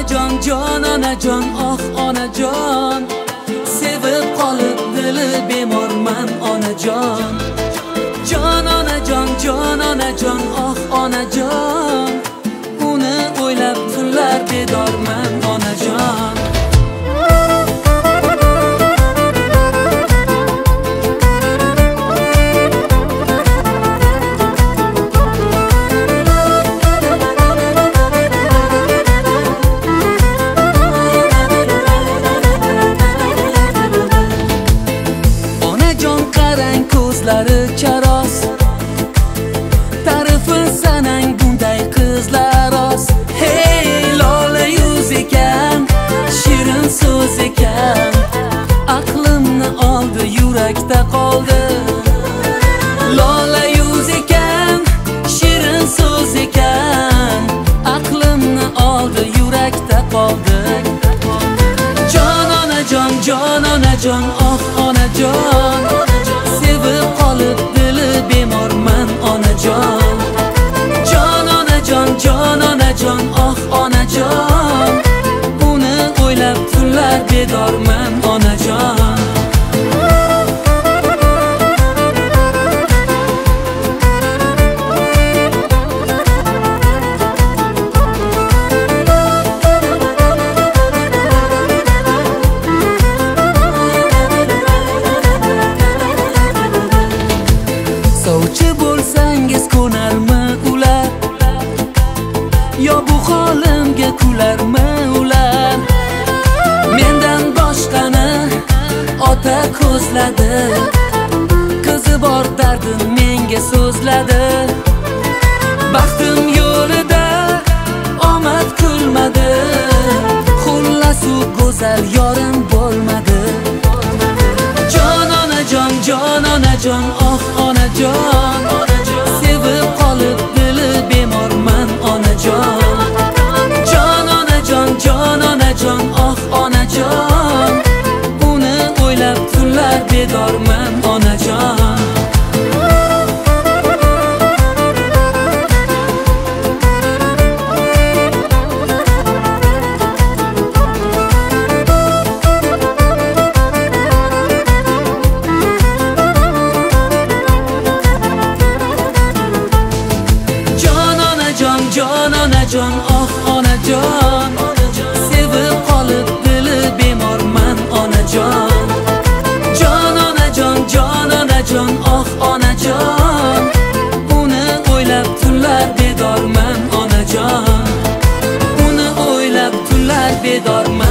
jon onajon, oh onajon, sevib qolib dili bemorman onajon. Jon onajon, oh onajon, uni o'ylab tunlar bedorman onajon. Ko'zlari charos, ta'rifin sanang bunday qizlar oz. Hey lola yuz ekan, shirin so'z ekan, aqlimni oldi, yurakda qoldi. Lola yuz ekan, shirin so'z ekan, aqlimni oldi, yurakda qoldi. Jon onajon, oh onajon, sevib qolib dili bemorman onajon. Jon onajon, oh onajon, uni o'ylab tunlar bedorman onajon. Sovchi bo'lsangiz ko'narmi ular, yo bu holimga kularmi ular? Mendan boshqani ota ko'zladi, qizi bor dardim menga so'zladi. Baxtim yo'lida omad kulmadi, xullas u go'zal yorim bo'lmadi. Jon onajon, oh onajon, sevib qolib dili bemorman onajon. Jon onajon, oh onajon, uni o'ylab tunlar bedorman onajon. Jon, oh onajon, sevib qolib dili bemorman onajon. Jon onajon, oh onajon, uni o'ylab tunlar bedorman onajon. Uni o'ylab tunlar bedorman.